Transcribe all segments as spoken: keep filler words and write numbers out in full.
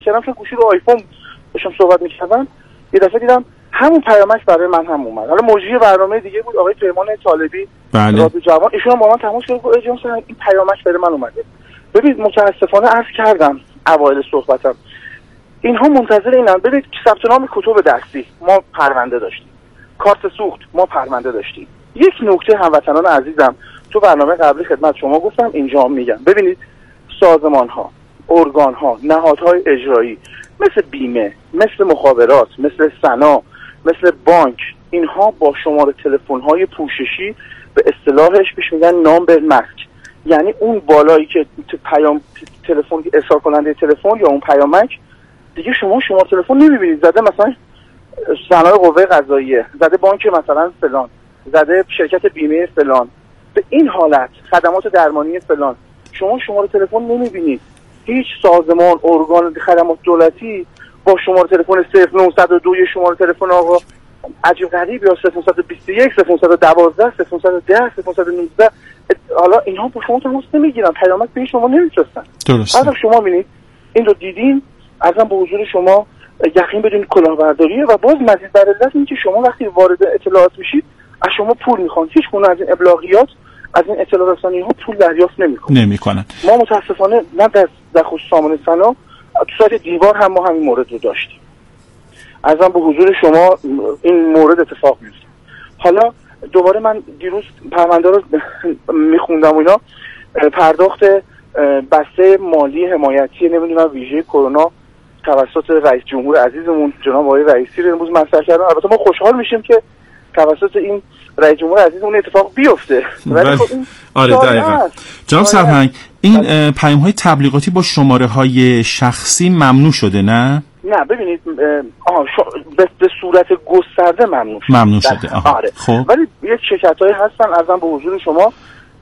کردم چون گوشی رو آیفون داشتم صحبت می‌کردم، یه دفعه دیدم همون پیامک برای من هم اومد. حالا مجری برنامه دیگه بود، آقای پیمان طالبی بله. رادیو جوان، ایشون با من تماس گرفت گفت اجازه بدید این پیامک برای من اومده. ببینید متاسفانه عرض کردم اوایل صحبتم اینها منتظر اینن. ببینید ثبت نام کتب درسی ما پرونده داشتیم، کارت سوخت ما پرونده داشتیم. یک نکته هموطنان عزیزم تو برنامه قبلی خدمت شما گفتم، اینجا میگم. ببینید سازمان ها، ارگان ها، نهادهای اجرایی مثل بیمه، مثل مخابرات، مثل سنا، مثل بانک، اینها با شماره تلفن های پوششی به اصطلاحش بهش میگن نامبر ماسک، یعنی اون بالایی که پیام تلفن ارسال کننده تلفن یا اون پیامک دیگه شما شماره تلفن نمیبینید. زده مثلا صنایع قوه قضاییه، زده بانک مثلا فلان، زده شرکت بیمه فلان، به این حالت خدمات درمانی فلان، شما شماره تلفن نمیبینید. هیچ سازمان، ارگان خدمات دولتی با شماره تلفن صفر نهصد و دو شماره تلفن آقا عجیب غریب یا صفر نهصد و بیست و یک صفر نهصد و دوازده صفر نهصد و ده صفر نهصد و نوزده حالا اینها با شما تماس نمیگیرن، پیامک به شما نمیفرستن. درسته. حالا شما ببینید این رو دیدین، ازم به حضور شما یقین بدون کلاهبرداریه. و باز مزید بر علت این که شما وقتی وارد اطلاعات میشید از شما پول میخوان، هیچ گونه از این ابلاغیات از این اطلاع رسانی ها پول دریافت نمیکنن نمیکنن. ما متاسفانه نه در در خصوص سامانه سنا، تو سایت دیوار هم ما همین مورد رو داشتیم. ازم به حضور شما این مورد اتفاق میفته. حالا دوباره من دیروز پرونده رو میخوندم و اینا، پرداخت بسته مالی حمایتی نمیدونم ویژه کرونا توسط رئیس جمهور عزیزمون جناب آقای رئیسی رو امروز مطرح کردن. البته ما خوشحال میشیم که توسط این رئیس جمهور عزیزمون اتفاق بیفته، ولی خب این آره دقیقاً. جناب سرهنگ، این پیام های تبلیغاتی با شماره های شخصی ممنوع شده نه؟ نه ببینید آها به صورت گسترده ممنوع شده. ممنوع شده. آها. آره. خب ولی یک شرکت‌هایی هستن ازم به حضور شما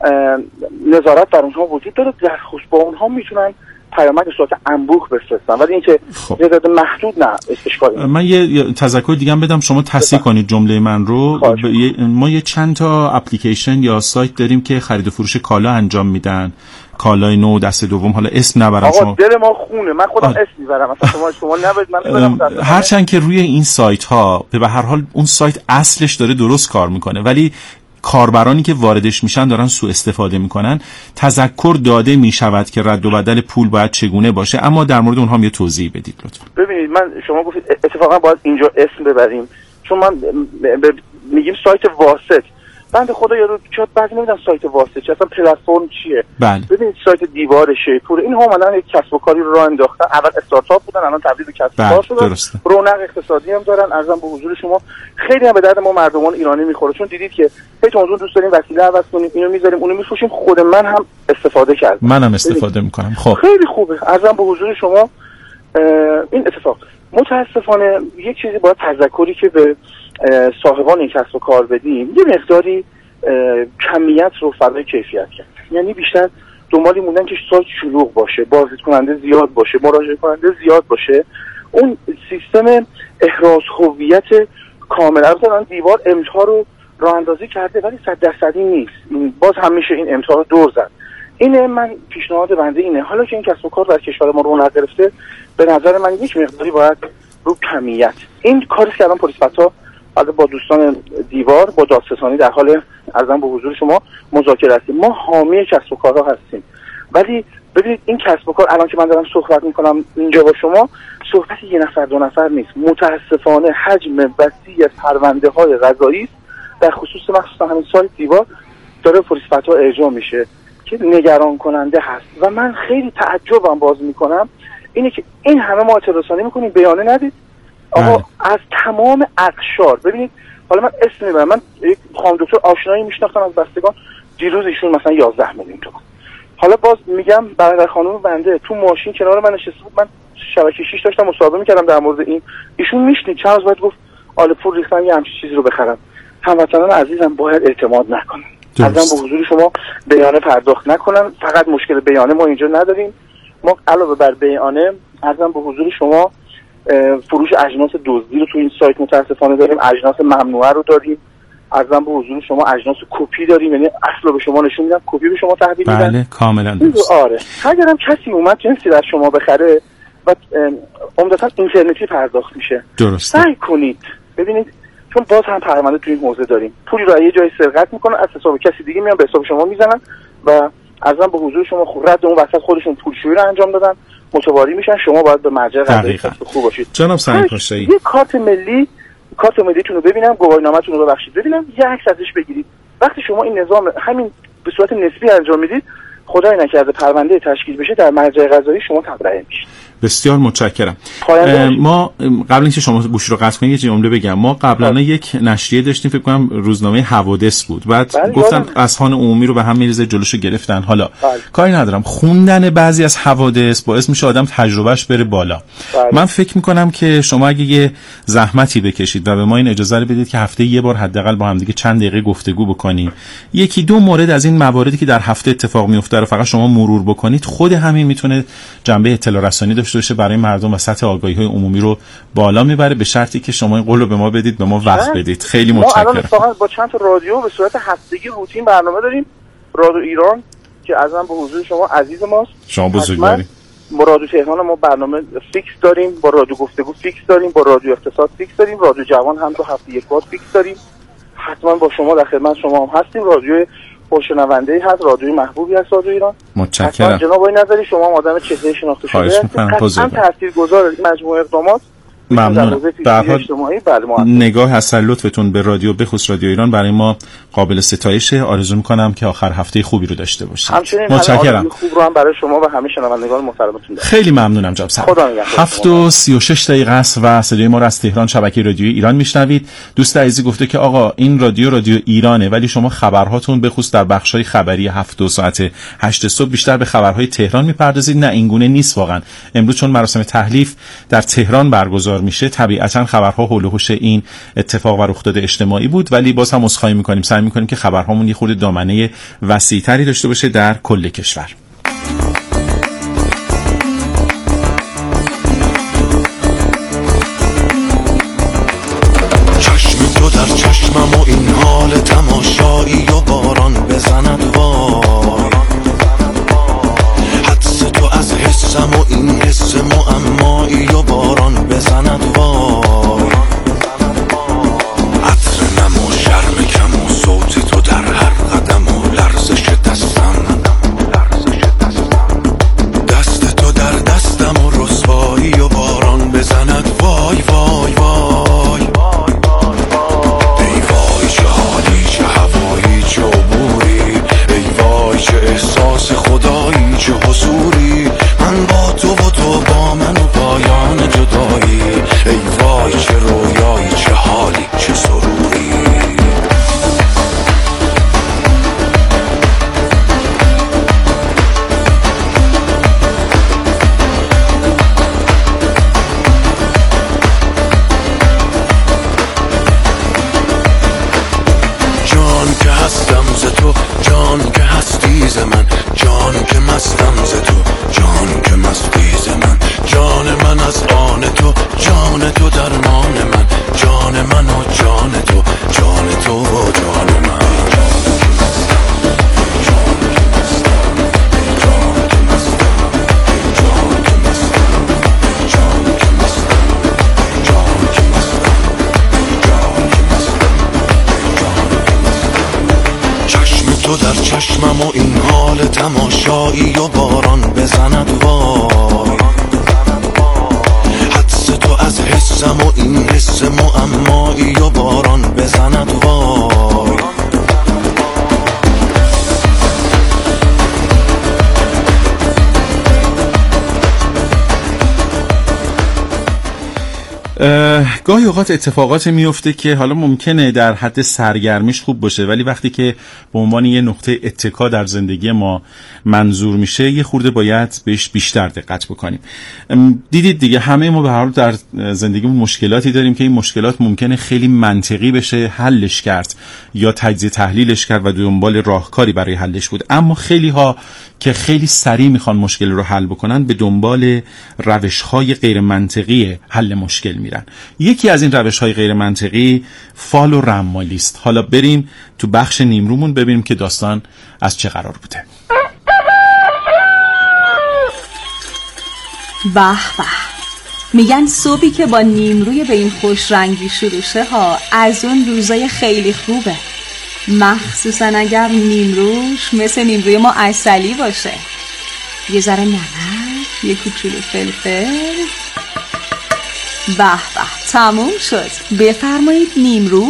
نظارت بر اونها وجود داره، در خصوص با اونها میتونن پیامک به صورت انبوه بفرستن، ولی اینکه خب. تعداد محدود نه اشکالی. من یه تذکر دیگه هم بدم شما تصحیح کنید جمله من رو. ب... ما یه چند تا اپلیکیشن یا سایت داریم که خرید و فروش کالا انجام میدن، کالای نو دست دوم، حالا اسم نبرم. آقا شما دل ما خونه، من خودم اسم میبرم، مثلا شما شما نباید من بدم. هرچند که روی این سایت ها به هر حال اون سایت اصلش داره درست کار میکنه، ولی کاربرانی که واردش میشن دارن سوء استفاده میکنن. تذکر داده میشود که رد و بدل پول باید چگونه باشه، اما در مورد اونها هم یه توضیح بدید لطفا. ببینید من شما گفتید اتفاقا باید اینجا اسم ببریم، چون من میگیم سایت واسط، بنده خدا یارو چت بعضی نمیدونم سایت واسط چه، اصلا پلتفرم چیه. بله. ببینید سایت دیوار شیپور اینها اومدن یک کسب و کاری رو راه انداختن، اول استارتاپ بودن الان تبدیل به کسب و کار شدن، رونق اقتصادی هم دارن. ارزم به حضور شما خیلی هم به درد ما مردمان ایرانی میخوره، چون دیدید که هیچ موضوع دوست داریم وسیله عوض کنیم، اینو میذاریم اونو میفروشیم. خود من هم استفاده کردم، منم استفاده میکنم. خب خیلی خوبه. ارزم به حضور شما این اتفاق. متاسفانه یک چیزی باید تذکری که به صاحبان این کسب و کار بدیم، یه مقداری کمیت رو فرای کیفیت کرد. یعنی بیشتر دنبالی موندن که سایت شلوغ باشه، بازدید کننده زیاد باشه، مراجعه کننده زیاد باشه. اون سیستم احراز هویت کامل البته دیوار امضا رو راه اندازی کرده، ولی صد درصدی نیست. باز هم میشه این امضا رو دور زد. اینه من پیشنهاد بنده اینه، حالا که این کسب و کار در کشور ما رونق گرفته، به نظر من یک مقداری باید رو کمیت این کاری که الان پلیس فتا با دوستان دیوار با دادستانی در حال عرضم به حضور شما مذاکره هستیم. ما حامی کسب و کارها هستیم، ولی ببینید این کسب و کار الان که من دارم صحبت میکنم اینجا با شما، صحبت یه نفر دو نفر نیست. متاسفانه حجم وسیع از پرونده های قضایی در خصوص مخصوصا همین سایت دیوار داره پلیس فتا ارجاع میشه که نگران کننده هست. و من خیلی تعجبم باز میکنم اینه که این همه ما اطلاع رسانی میکنیم، بیانه ندید. آقا از تمام اقشار ببینید، حالا من اسم میبرم، من یک خانم دکتر آشنایی میشناختم از بستگان، دیروز ایشون مثلا یازده میلیون تومان. حالا باز میگم برادر خانم بنده تو ماشین کنار من نشسته بود، من شبکه شش داشتم مصاحبه میکردم در مورد این، ایشون میشنید چند روز بعد گفت آله پول ریختم یه همچین چیزی رو بخرم. هموطنان عزیزم باید اعتماد نکنن، ازم به حضور شما بیانه پرداخت نکنن. فقط مشکل بیانه ما اینجا نداریم، ما علاوه بر بیانه ازم به حضور شما فروش اجناس دزدی رو تو این سایت متاسفانه داریم، اجناس ممنوعه رو داریم، عرضم به حضور شما اجناس کپی داریم، یعنی اصل رو به شما نشون میدم، کپی به شما تحویل میدن. بله کاملا درست. آره اگرم کسی اومد جنسی در شما بخره و عمدتاً اینترنتی پرداخت میشه. درسته. سعی کنید ببینید، چون باز هم پرونده توی این حوزه داریم، پولی رو یه جایی سرقت میکنن، از حساب کسی دیگه میان به حساب شما میزنن و ازم به حضور شما خود رد اون وسط خودشون پولشویی رو انجام دادن، متواری میشن. شما باید به مرجع قضایی خوب باشید. جناب سعید پاشایی، یه کارت ملی کارت ملیتون رو ببینم، گواهینامه‌تون رو ببخشید ببینم، یه عکس ازش بگیرید. وقتی شما این نظام همین به صورت نسبی انجام میدید، خدای نکرده پرونده تشکیل بشه، در مرجع قضایی شما تبرئه میشید. بسیار متشکرم. ما قبل اینکه شما گوش رو قطع کنید یه جمله بگم. ما قبلا یک نشریه داشتیم، فکر کنم روزنامه حوادث بود، بعد گفتن اذهان عمومی رو به هم میریزه، جلوشو گرفتن. حالا بله. کاری ندارم، خوندن بعضی از حوادث باعث میشه آدم تجربهش بره بالا. بله. من فکر میکنم که شما اگه یه زحمتی بکشید و به ما این اجازه رو بدید که هفته یه بار حداقل با هم دیگه چند دقیقه گفتگو بکنیم، یکی دو مورد از این مواردی که در هفته اتفاق میفته رو فقط شما مرور بکنید، خود همین میتونه جنبه اطلاع رسانی داشته باشه برای مردم و سطح آگاهی‌های عمومی رو بالا میبره، به شرطی که شما این قول رو به ما بدید، به ما وقت بدید. خیلی متشکرم. ما الان اتفاقا با چند تا رادیو به صورت هفتگی روتین برنامه داریم. رادیو ایران که ازم به حضور شما عزیز ماست، شما بزرگوارید. با رادیو تهران ما برنامه فیکس داریم، با رادیو گفتگو فیکس داریم، با رادیو اقتصاد فیکس داریم، رادیو جوان هم تو هفته یک بار فیکس داریم. حتما با شما در خدمت شما هم هستیم. رادیو پرشنونده‌ای هست، رادیوی محبوبی هست رادیو ایران. متشکرم جناب آقای نظری، شما آدم چهره شناخته شده هستید، قطعاً تاثیرگذار این مجموعه اقدامات. ممنون. به هر حال نگاه از لطفتون به رادیو، به خصوص رادیو ایران، برای ما قابل ستایشه. آرزو میکنم که آخر هفته خوبی رو داشته باشید. متشکرم. خوب رو هم برای شما و همه شنوندگان محترمتون دارم. خیلی ممنونم جناب سعید. هفت و سی و شش دقیقه است و صدای ما رو از تهران شبکه رادیو ایران میشنوید. دوست عزیزی گفته که آقا این رادیو رادیو ایرانه، ولی شما خبرهاتون به خصوص در بخش‌های خبری هفت ساعت هشت صبح بیشتر به خبرهای تهران میپردازید. نه، این گونه نیست واقعا. امروز چون مراسم تحلیف در تهران برگزار میشه، طبیعتاً خبرها حول و حوش این اتفاق و رخداد اجتماعی بود، ولی باز هم عذرخواهی می‌کنیم، سعی می‌کنیم که خبرهامون یه خورده دامنه وسیع‌تری داشته باشه در کل کشور. چشم تو در چشمم و این حال تماشایی و باران بزند وار، حدس تو از حسم و این حس معمایی و باران بزند وار، عطر نم و شرم کم و صوت تو در هر قدم و لرزش دستم، دست تو در دستم و رسوایی و باران بزند وای وای وای، ای وای چه حالی، چه هوایی، چه عبوری، ای وای چه احساس خدایی، چه حضوری، من با تو و تو با من و پایان جدایی، ای وای چه رویایی، چه حالی، چه سروری. جان که هستم ز تو، جان که هستی ز من، جان که مستم ز تو، جان که مستی ز من، جان من از آن تو، جان تو درمان من، جان من و جان تو، جان تو و جان من. تو در چشمم و این حال تماشایی و باران بزند وار، حدس تو از حسم و این حس معمایی و باران بزند وار. گاهی اوقات اتفاقات میفته که حالا ممکنه در حد سرگرمیش خوب باشه، ولی وقتی که به عنوان یه نقطه اتکا در زندگی ما منظور میشه، یه خورده باید بهش بیشتر دقت بکنیم. دیدید دیگه، همه ما به هر حال در زندگیمون مشکلاتی داریم که این مشکلات ممکنه خیلی منطقی بشه حلش کرد یا تجزیه تحلیلش کرد و دنبال راهکاری برای حلش بود، اما خیلی ها که خیلی سریع میخوان مشکل رو حل بکنن به دنبال روش‌های غیر منطقی حل مشکل میرن. یکی از این روش‌های غیر منطقی فال و رمالی است. حالا بریم تو بخش نیمرومون ببینیم که داستان از چه قرار بوده. به به، میگن صبحی که با نیمروی به این خوش رنگی شروع شه ها از اون روزای خیلی خوبه، مخصوصا اگر نیمروش مثل نیمروی ما عسلی باشه، یه ذره نمک، یه کوچولو فلفل. به به، تموم شد. بفرمایید نیمرو.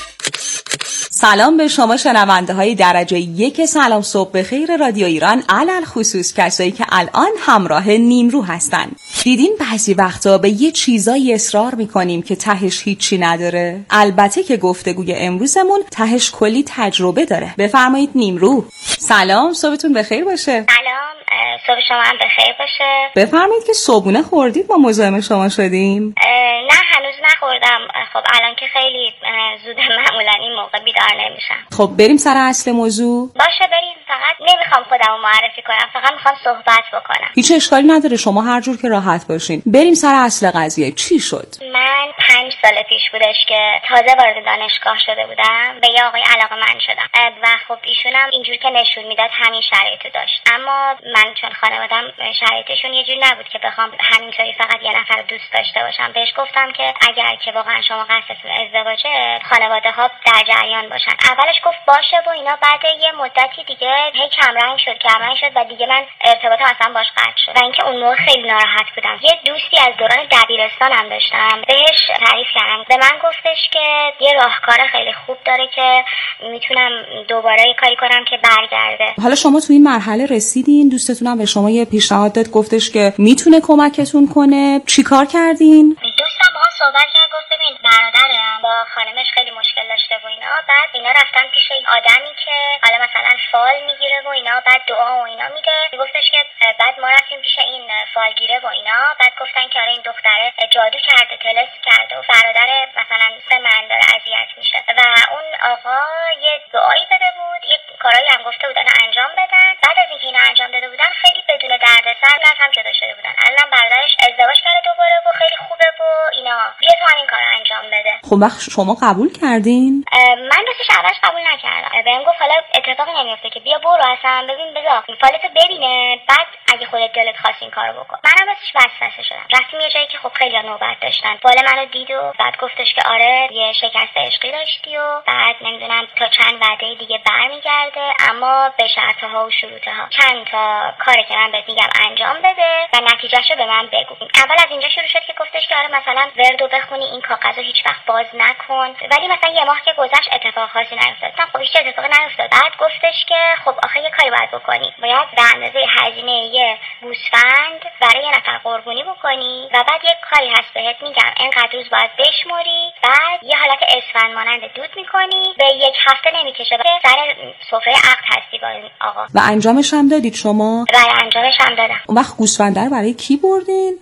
سلام به شما شنونده های درجه یک سلام صبح بخیر رادیو ایران، علل خصوص کسایی که الان همراه نیمرو هستن. دیدین بعضی وقتا به یه چیزایی اصرار میکنیم که تهش هیچی نداره؟ البته که گفتگوی امروزمون تهش کلی تجربه داره. بفرمایید نیمرو. سلام، صبحتون بخیر باشه. سلام، صبح شما هم بخیر باشه. بفرمایید که صبحونه خوردید ما مزاحم شما شدیم؟ نه هنوز نخوردم. خب الان که خیلی زوده، معمولا این موقع بیدار نمیشم. خب بریم سر اصل موضوع. باشه بریم. فقط نمیخوام خودمو معرفی کنم، فقط میخوام صحبت بکنم. هیچ اشکالی نداره، شما هر جور که راحت باشین. بریم سر اصل قضیه. چی شد؟ من پنج سال پیش بودش که تازه وارد دانشگاه شده بودم، به یه آقای علاقه‌مند شدم و خب ایشونم اینجور که نشون میداد همین شرایطو داشت، اما من چون خانواده‌ام شرایطشون یه جور نبود که بخوام همینطوری فقط یه نفر دوست داشته باشم. بهش گفتم که اگر که واقعا شما قصدتون ازدواجه، خانواده‌ها در جریان باشن. اولش گفت باشه و اینا، بعد یه مدتی دیگه هی کمرنگ شد کمرنگ شد و دیگه من ارتباطم اصلا باش قطع شد و اینکه اون موقع خیلی ناراحت بودم. یه دوستی از دوران دبیرستانم داشتم، بهش تعریف کردم، به من گفتش که یه راهکار خیلی خوب داره که میتونم دوباره یه کاری کنم که برگرده. حالا شما تو این مرحله رسیدین، دوستتونم به شما یه پیشنهاد داد، گفتش که میتونه کمکتون کنه، چیکار کردین؟ دوستم با صحبت کرد، گفت ببین برادرم با خانمش خیلی مشکل داشته و اینا، بعد اینا رفتن پیش این آدمی که حالا مثلا فال میگیره و اینا، بعد دعا و اینا میده. گفتش که بعد ما رفتیم پیش این فالگیره و اینا، بعد گفتن که آره این دختره جادو کرده، طلسم کرده و برادر مثلا سه من داره اذیت میشه و اون آقا یه دعایی داده بود، یه کارایی هم گفته بودن انجام بدن. بعد از اینکه اینا انجام داده بودن خیلی بدون دردسر از هم جدا شده بودن. الان برادرش ازدواج کرده دوباره و خیلی خوبه و اینا. بیا تو همین کارو انجام بده. خب وقت شما قبول کردین؟ من راستش اولش قبول نکردم. بهم گفت حالا اتفاقی نمیفته که بیا برو اصلا ببین بذار فالتو ببینه، بعد اگه خودت دلت خواست این کارو بکن. منم راستش وسوسه شدم. رفتیم یه جایی که خب خیلی نوبت داشتن. فال منو دید و بعد گفتش که آره یه شکست عشقی داشتی و بعد نمیدونم تا چند وعده دیگه برمیگرده، اما به شرطها و شروطها. چند تا کاری که من بهت میگم انجام بده و نتیجهشو به من بگو. اول از اینجا شروع شد که گفتش که آره مثلا وردو بخونی، این کاغذو هیچ وقت باز نکن. ولی مثلا یه ماه که گذشت اتفاق خاصی نیفتاد. خب هیچ اتفاقی نیفتاد. بعد گفتش که خب آخه یه کاری باید بکنی، باید به اندازه هزینه یه گوسفند برای یه نفر قربونی بکنی و بعد یه کاری هست بهت میگم، اینقدر روز باید بشموری، بعد یه حالت اسفند مانند دود میکنی، به یک هفته نمیکشه و سر سفره عقد هستی با این آقا. و انجامش هم دادید شما؟ و انجامش هم دادم. اون وقت گوسفنده رو برای کی بردین؟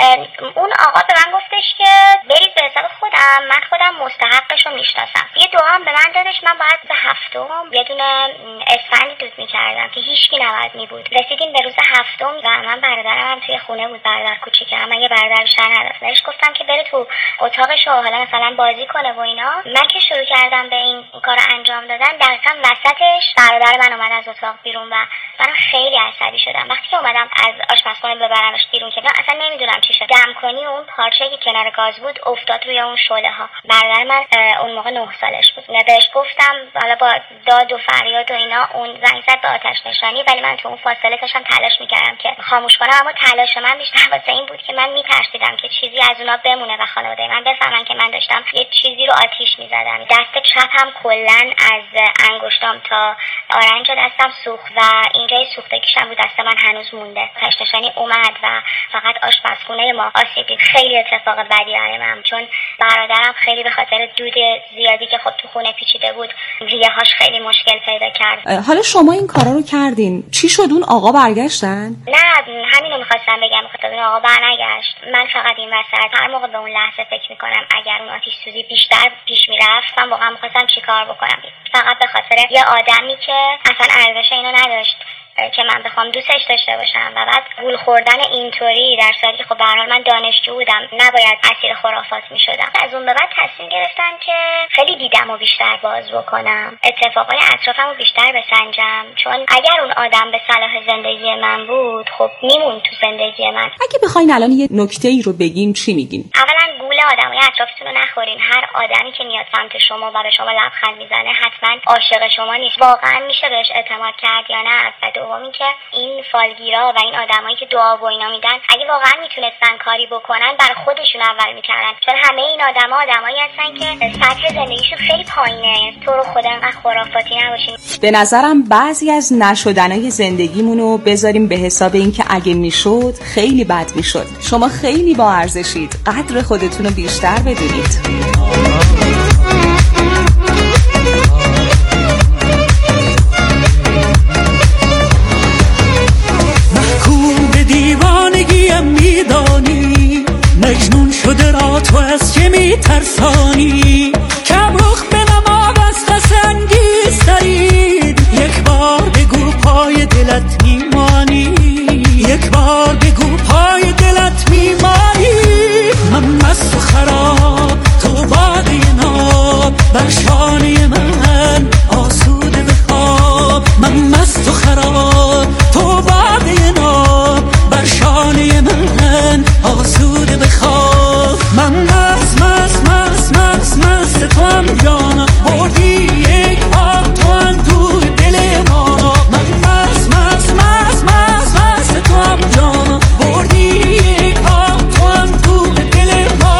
اون آقا به من گفتش که برید به حساب خودم، من خودم مستحقش رو میشناسم. یه دعا هم به من دادش، من باید به هفتم یه دونه اسفندی دود میکردم که هیچکی نباید میبود. رسیدیم به روز هفتم و من برادرم هم توی خونه بود، برادر کوچیکم، من یه برادر بیشتر نداشتم. بهش گفتم که بره تو اتاقش و حالا مثلا بازی کنه و اینا. من که شروع کردم به این کار انجام دادن، دقیقاً وسطش برادر من اومد از اتاق بیرون و من خیلی عصبی شدم. وقتی که اومدم از آشپزخونه ببرمش بیرون که اصلا نمیدونم چی شد، دم کنی اون پارچه‌ای که کنار گاز بود افتاد روی اون شعله ها. برادر من اون موقع نه سالش بود. بهش گفتم حالا با داد و فریاد و اینا اون زنگ زد به آتش نشانی، ولی من تو اون فاصله داشتم تلاش میکردم که خاموش کنم، اما تلاش من بیشتر واسه این بود که من میترسیدم که چیزی از اونا بمونه و خانواده من بفهمن که من داشتم یه چیزی رو آتیش میزدم. دست چپم کلا از انگشتام تا آرنج دستم سوخت و اینجای سوختگیشم بود دست من هنوز مونده. آتش نشانی اومد و فقط آشپزخونه ما آسیب دید. خیلی اتفاق بدی برای من، چون برادرم خیلی به خاطر دود زیادی که خب تو خونه پیچیده بود ریه‌هاش خیلی مشکل پیدا کرد. حالا شما این کارا رو کردین، چی شد؟ اون آقا برگشتن؟ نه همینو می‌خواستم بگم، بخاطر اون آقا برنگشت. من فقط این وسط هر موقع به اون لحظه فکر می‌کنم اگر اون آتش سوزی بیشتر پیش می‌رفت، من واقعا می‌خواستم چیکار بکنم. فقط به خاطر یه آدمی که اصلا ارزش اینو نداشت که من بخوام دوستش داشته باشم و بعد گول خوردن اینطوری در صورتی که خب به هر حال من دانشجو بودم نباید اسیر خرافات میشدم. از اون به بعد تصمیم گرفتم که خیلی دیدمو بیشتر باز بکنم، اتفاقای اطرافمو بیشتر بسنجم، چون اگر اون آدم به صلاح زندگی من بود خب میمون تو زندگی من. اگه بخواین الان یه نکته‌ای رو بگین چی میگین؟ اولا گول آدمای اطرافتون رو نخورین. هر آدمی که میاد سمت شما و به شما لبخند میزنه حتما عاشق شما نیست. واقعا میشه بهش اعتماد کرد یا نه؟ و دومی که این فالگیرا و این آدمایی که دعا و اینا میدن اگه واقعا میتونستن کاری بکنن برای خودشون اول میکردن، چون همه این آدما آدمایی هستن که سطح زندگیشون خیلی پایینه. تو رو خدا انقدر خرافاتی نباشین. به نظرم بعضی از نشدنای زندگیمون رو بذاریم به حساب این که اگه میشد خیلی بد میشد. شما خیلی با ارزشید، قدر خودتون رو بیشتر بدونید. دیوانگیم میدانی، مجنون شده را تو از چه میترسانی؟ کم رخ به نما بسته سنگیسترید، یک بار بگو پای دلت میمانی، یک بار بگو پای دلت میمانی. من مست و خراب تو باقی ناب، بر شانه من آسوده بخواب. من مست و خراب تو باقی ناب، بر شانه من آسوده بخواب. من مست مست مست مست مست تو هم جانا، بردی یک آب تو هم توی دل ما. من مست مست مست مست مست تو هم جانا، بردی یک آب تو هم توی دل ما.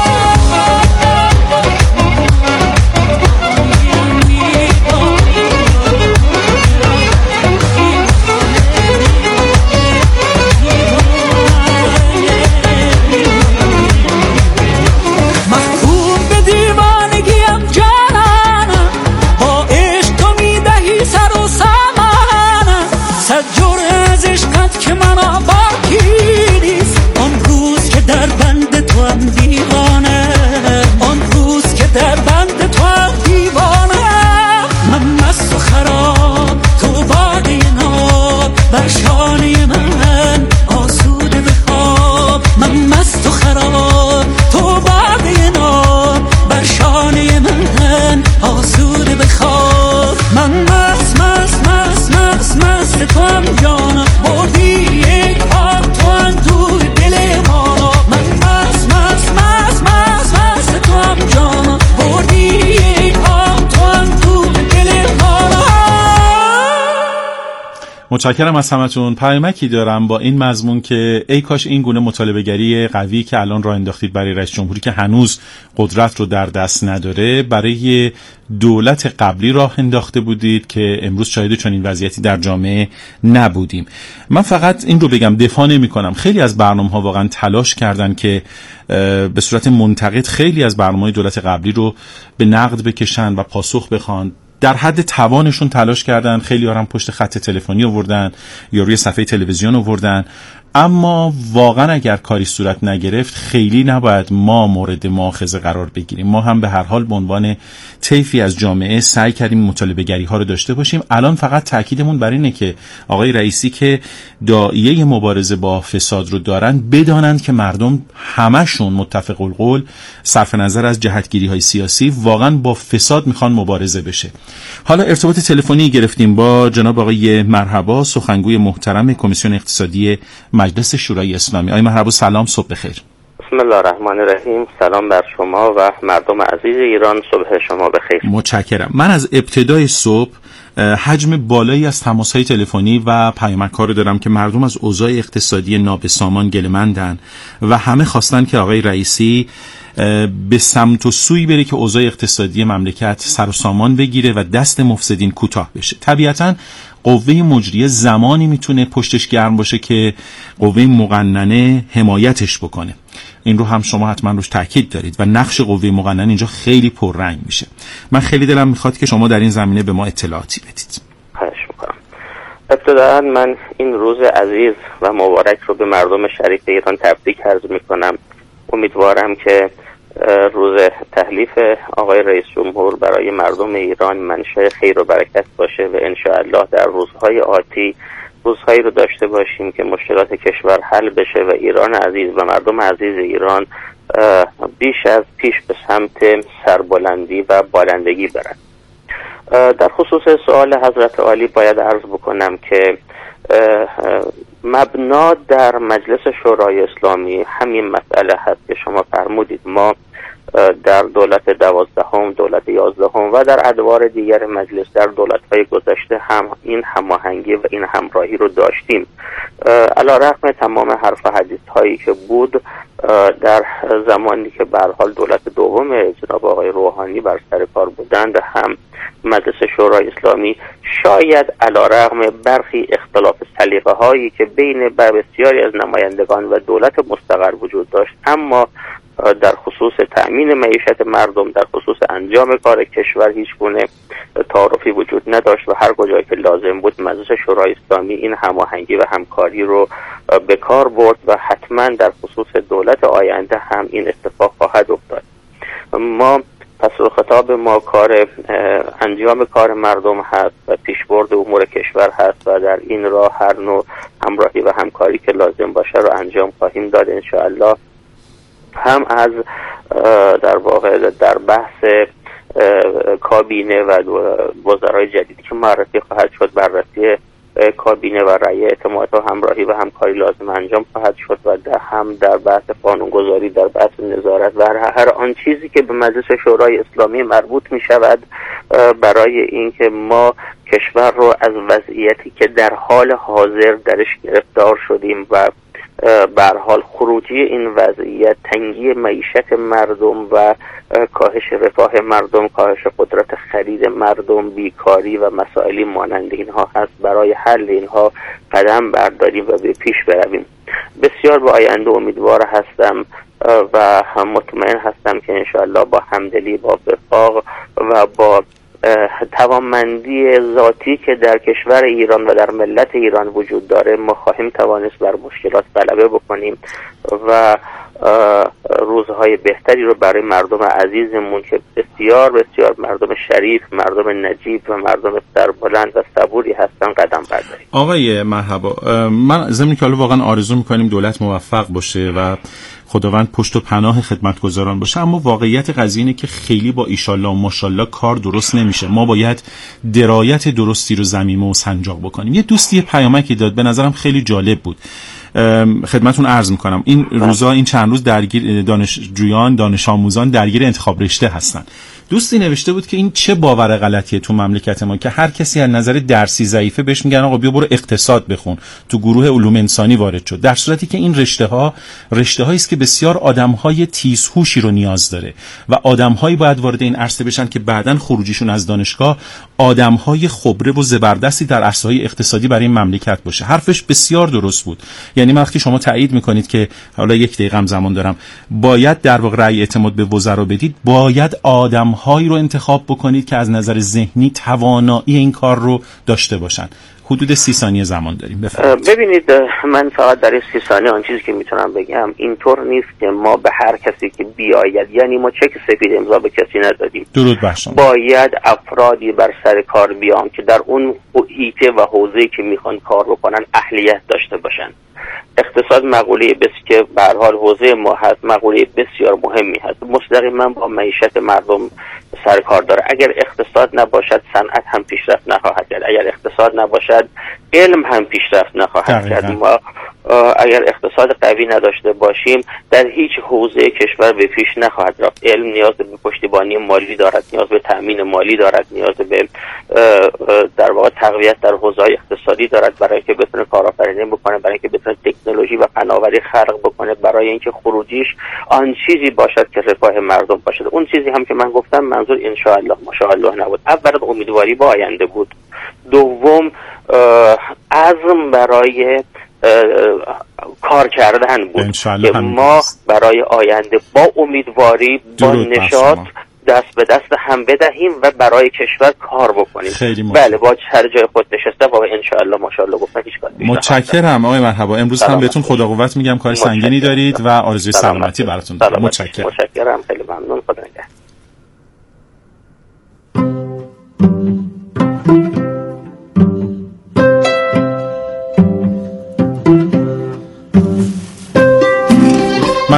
متشکرم از همتون. پیامکی دارم با این مضمون که ای کاش این گونه مطالبه‌گری قوی که الان راه انداختید برای رئیس جمهوری که هنوز قدرت رو در دست نداره، برای دولت قبلی راه انداخته بودید که امروز شاهد چنین وضعیتی در جامعه نبودیم. من فقط این رو بگم، دفاع نمی‌کنم. خیلی از برنامه‌ها واقعا تلاش کردن که به صورت منتقد خیلی از برنامه‌های دولت قبلی رو به نقد بکشن و پاسخ بخوان. در حد توانشون تلاش کردن، خیلی ها هم پشت خط تلفنی آوردن یا روی صفحه تلویزیون آوردن، اما واقعا اگر کاری صورت نگرفت خیلی نباید ما مورد مؤاخذه قرار بگیریم. ما هم به هر حال به عنوان طیفی از جامعه سعی کردیم مطالبه‌گری ها رو داشته باشیم. الان فقط تاکیدمون بر اینه که آقای رئیسی که داعیه مبارزه با فساد رو دارن بدانند که مردم همشون متفق القول صرف نظر از جهتگیری های سیاسی واقعا با فساد میخوان مبارزه بشه. حالا ارتباط تلفنی گرفتیم با جناب آقای مرحبا، سخنگوی محترم کمیسیون اقتصادی مجلس شورای اسلامی. آقای مرحبا سلام، صبح بخیر. بسم الله الرحمن الرحیم. سلام بر شما و مردم عزیز ایران، صبح شما بخیر. متشکرم. من از ابتدای صبح حجم بالایی از تماس‌های تلفنی و پیامک‌ها رو دارم که مردم از اوضاع اقتصادی نابسامان گله‌مندن و همه خواستن که آقای رئیسی به سمت و سوی بره که اوضاع اقتصادی مملکت سر و سامان بگیره و دست مفسدین کوتاه بشه. طبیعتاً قوه مجریه زمانی میتونه پشتش گرم باشه که قوه مقننه حمایتش بکنه. این رو هم شما حتما روش تاکید دارید و نقش قوه مقننه اینجا خیلی پررنگ میشه. من خیلی دلم میخواد که شما در این زمینه به ما اطلاعاتی بدید. خواهش میکنم. ابتداً من این روز عزیز و مبارک رو به مردم شریف ایران تبریک عرض میکنم. امیدوارم که روز تحلیف آقای رئیس جمهور برای مردم ایران منشأ خیر و برکت باشه و ان شاء الله در روزهای آتی روزهایی رو داشته باشیم که مشکلات کشور حل بشه و ایران عزیز و مردم عزیز ایران بیش از پیش به سمت سربلندی و بالندگی برن. در خصوص سوال حضرت عالی باید عرض بکنم که مبنا در مجلس شورای اسلامی همین مسئله هست که شما فرمودید. ما در دولت دوازدهم، دولت یازدهم و در ادوار دیگر مجلس در دولت‌های گذشته هم این هماهنگی و این همراهی رو داشتیم. علی رغم تمام حرف و حدیث هایی که بود در زمانی که به هر حال دولت دوم جناب آقای روحانی بر سر کار بودند، هم مجلس شورای اسلامی شاید علی رغم برخی اختلاف سلیقه هایی که بین بسیاری از نمایندگان و دولت مستقر وجود داشت، اما در خصوص تأمین معیشت مردم، در خصوص انجام کار کشور هیچ گونه تعارفی وجود نداشت و هر کجا که لازم بود مجلس شورای اسلامی این هماهنگی و همکاری رو به کار برد و حتما در خصوص دولت آینده هم این اتفاق خواهد افتاد. ما پس رو خطاب ما کار انجام کار مردم هست و پیشبرد امور کشور هست و در این راه هر نوع همراهی و همکاری که لازم باشه رو انجام خواهیم داد انشاءالله. هم از در واقع در بحث کابینه و وزرای جدیدی که معرفی خواهد شد، بررسی کابینه و رأی اعتماد و همراهی و همکاری لازم انجام خواهد شد و در هم در بحث قانونگذاری، در بحث نظارت و هر آن چیزی که به مجلس شورای اسلامی مربوط می شود برای اینکه ما کشور رو از وضعیتی که در حال حاضر درش گرفتار شدیم و به هر حال خروجی این وضعیت، تنگی معیشت مردم و کاهش رفاه مردم، کاهش قدرت خرید مردم، بیکاری و مسائلی مانند اینها هست، برای حل اینها قدم برداریم و به پیش برویم. بسیار به آینده امیدوار هستم و هم مطمئن هستم که انشاءالله با همدلی، با وفاق و با توانمندی ذاتی که در کشور ایران و در ملت ایران وجود داره ما خواهیم توانست بر مشکلات غلبه بکنیم و روزهای بهتری رو برای مردم عزیزمون که بسیار بسیار مردم شریف، مردم نجیب و مردم سربلند و صبوری هستن قدم برداریم. آقای مرحبا، من ضمن که واقعا آرزو میکنیم دولت موفق باشه و خداوند پشت و پناه خدمتگزاران باشه، اما واقعیت قضیه اینه که خیلی با ایشالله و ماشالله کار درست نمیشه. ما باید درایت درستی رو ضمیمه و سنجاق بکنیم. یه دوستی پیامکی داد به نظرم خیلی جالب بود، خدمتون عرض میکنم. این روزا این چند روز درگیر دانشجویان، دانش آموزان درگیر انتخاب رشته هستن. دوستی نوشته بود که این چه باور غلطیه تو مملکت ما که هر کسی از نظر درسی ضعیفه بهش میگن آقا بیا برو اقتصاد بخون، تو گروه علوم انسانی وارد شد، در صورتی که این رشته ها رشته هایی است که بسیار آدم‌های تیزهوشی رو نیاز داره و آدم‌هایی باید وارد این عرصه بشن که بعداً خروجیشون از دانشگاه آدم‌های خبره و زبردستی در عرصه‌های اقتصادی برای این مملکت باشه. حرفش بسیار درست بود. یعنی وقتی شما تایید میکنید که حالا یک دقیقه هم زمان دارم، باید در واقع رأی اعتماد به وزرا بدید، باید آدم هایی رو انتخاب بکنید که از نظر ذهنی توانایی این کار رو داشته باشن. حدود سی ثانیه زمان داریم، بفرمایید. ببینید من فقط در این سی ثانیه آن چیزی که میتونم بگم اینطور نیست که ما به هر کسی که بیاید، یعنی ما چک سفید امضا به کسی ندادیم. درود بر شما. باید افرادی بر سر کار بیان که در اون حیطه و حوزه‌ای که میخوان کار بکنن اهلیت داشته باشن. اقتصاد مقوله بس که به هر حال حوزه ما هست، مقوله بسیار مهمی هست، مستقیما با معیشت مردم سر کار داره. اگر اقتصاد نباشد صنعت هم پیشرفت نخواهد کرد، اگر اقتصاد نباشد علم هم پیشرفت نخواهد کرد. ما اگر اقتصاد قوی نداشته باشیم در هیچ حوزه کشور به پیش نخواهد رفت. علم نیاز به پشتیبانی مالی دارد، نیاز به تأمین مالی دارد، نیاز به در واقع تقویت در حوزه اقتصادی دارد برای اینکه بتونه کارآفرینی بکنه، برای اینکه بتونه تکنولوژی و فناوری خلق بکنه، برای اینکه خروجیش آن چیزی باشد که رفاه مردم باشد. اون چیزی هم که من گفتم منظور ان شاء الله ماشاءالله نبود. اول امیدواری با آینده بود، دوم عزم برای کار کردن بود که ما برای آینده با امیدواری، با نشاط دست به دست هم بدهیم و برای کشور کار بکنیم. بله با هر جای خود نشسته و ان شاء الله ماشاءالله گفتن هیچ کاری. متشکرم آقای مرحبا. امروز هم بهتون خدا قوت میگم، کار سنگینی دارید و آرزوی سلامتی براتون دارم. متشکرم. متشکرم، خیلی ممنون. خدا نگهدار.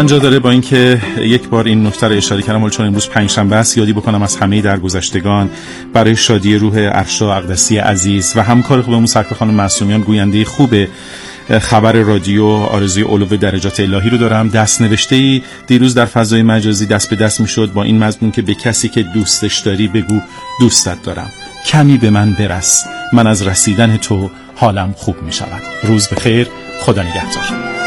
واقعا جا داره با اینکه یک بار این نکته رو اشاره کردم، ولی چون امروز پنجشنبه است یادی بکنم از همه درگذشتگان برای شادی روح ارشا اقدسی عزیز و همکار خوبمون سرکار خانم معصومیان، گوینده خوب خبر رادیو آرزوی علو درجات الهی رو دارم. دست نوشته‌ای دیروز در فضای مجازی دست به دست میشد با این مضمون که به کسی که دوستش داری بگو دوستت دارم، کمی به من برس، من از رسیدن تو حالم خوب می شود. روز بخیر، خدا نگهدار.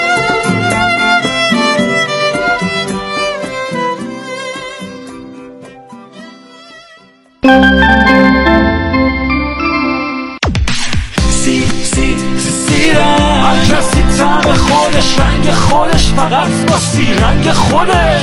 سی سی سی رنگ، هر کسی طعم خودش، رنگ خودش، فقط با سی رنگ خوده.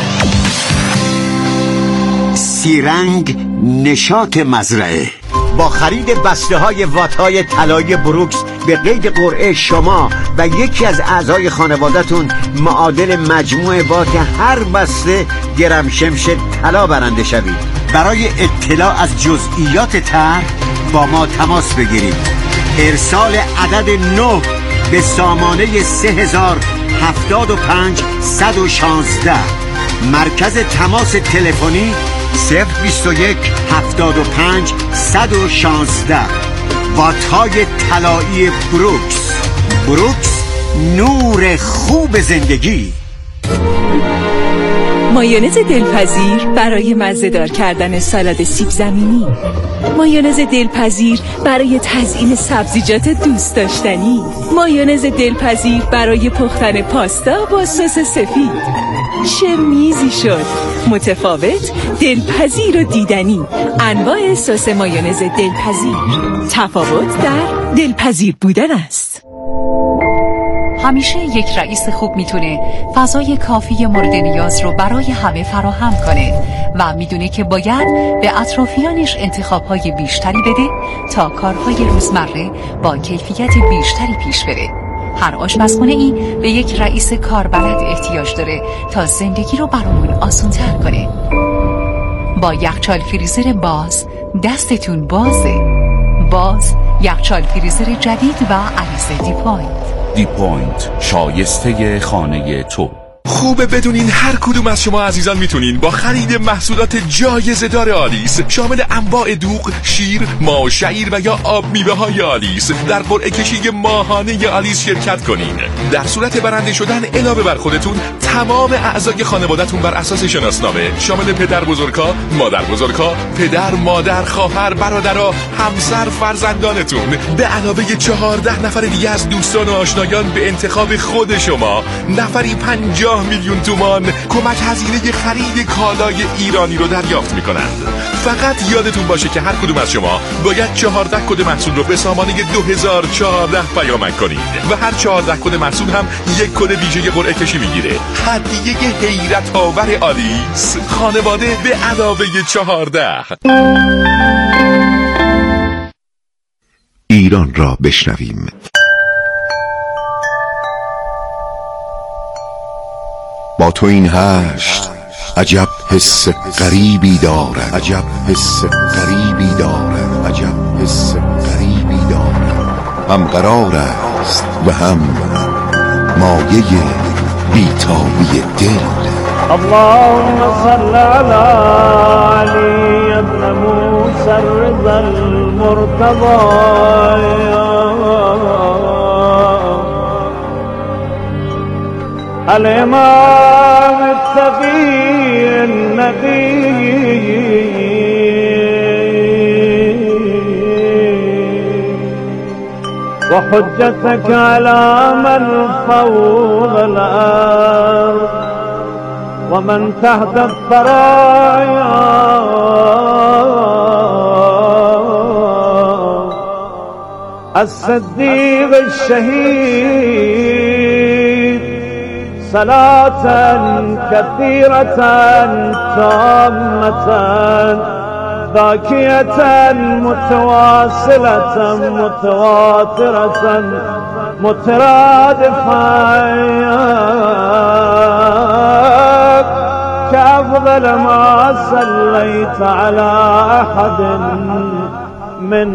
سی رنگ نشاط مزرعه. با خرید بسته های وات های طلایی بروکس به قید قرعه شما و یکی از اعضای خانواده‌تون معادل مجموع وات هر بسته گرم شمش طلا برنده شوید. برای اطلاع از جزئیات طرح با ما تماس بگیرید. ارسال عدد نه به سامانه سه هزار هفتاد و پنج صد و شانزده. مرکز تماس تلفنی صفر بیست و یک هفتاد و پنج صد و شانزده. وات‌های طلایی بروکس. بروکس، نور خوب زندگی. مایونز دلپذیر برای مزه‌دار کردن سالاد سیب زمینی. مایونز دلپذیر برای تزیین سبزیجات دوست داشتنی. مایونز دلپذیر برای پختن پاستا با سس سفید. چه میزی شد، متفاوت، دلپذیر و دیدنی. انواع سس مایونز دلپذیر، تفاوت در دلپذیر بودن است. همیشه یک رئیس خوب میتونه فضای کافی مورد نیاز رو برای همه فراهم کنه و میدونه که باید به اطرافیانش انتخابهای بیشتری بده تا کارهای روزمره با کیفیت بیشتری پیش بره. هر آشپزخونه ای به یک رئیس کاربلد احتیاج داره تا زندگی رو برامون آسان‌تر کنه. با یخچال فریزر باز دستتون بازه. باز یخچال فریزر جدید و عریض دی پوینت. دی پوینت، شایسته خانه تو. خوبه بدونین هر کدوم از شما عزیزان میتونین با خرید محصولات جایزه دار آلیس شامل انواع دوغ، شیر، ماه و شعیر و یا آب میوه های آلیس در قرعه کشی ماهانه آلیس شرکت کنین. در صورت برنده شدن علاوه بر خودتون تمام اعضای خانواده‌تون بر اساس شناسنامه شامل پدر بزرگا، مادر بزرگا، پدر، مادر، خواهر، برادرها، همسر، فرزندانتون به علاوه چهارده نفر دیگه از دوستان و آشنایان به انتخاب خود شما نفری پنجاه میلیون تومان کمک هزینه خرید کالای ایرانی رو دریافت میکنند. فقط یادتون باشه که هر کدوم از شما باید چهارده کد محصول رو به سامانه دو هزار و چهارده پیامک کنید و هر چهارده کد محصول هم یک کد ویژه قرعه کشی میگیره. هدیه حیرت آور آلیس، خانواده به علاوه چهارده. ایران را بشنویم. با تو این هشت عجب حس غریبی دارد، عجب حس غریبی دارد، عجب حس غریبی دارد. هم قرار است و هم مایه بیتابی دل. اللهم صل على علي ابن موسى الرضا المرتضى الإمام التقي النبي وحجتك على من فوق الأرض ومن تحت الثرايا الصديق الشهيد صلاة كثيرة تامة ذاكية متواصلة متواترة مترادفة كأفضل ما صليت على أحد من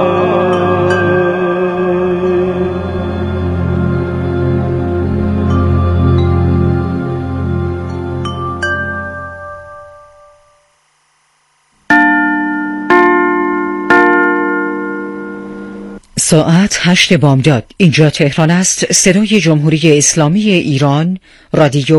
أوليائه. ساعت هشت بامداد. اینجا تهران است. صدای جمهوری اسلامی ایران. رادیو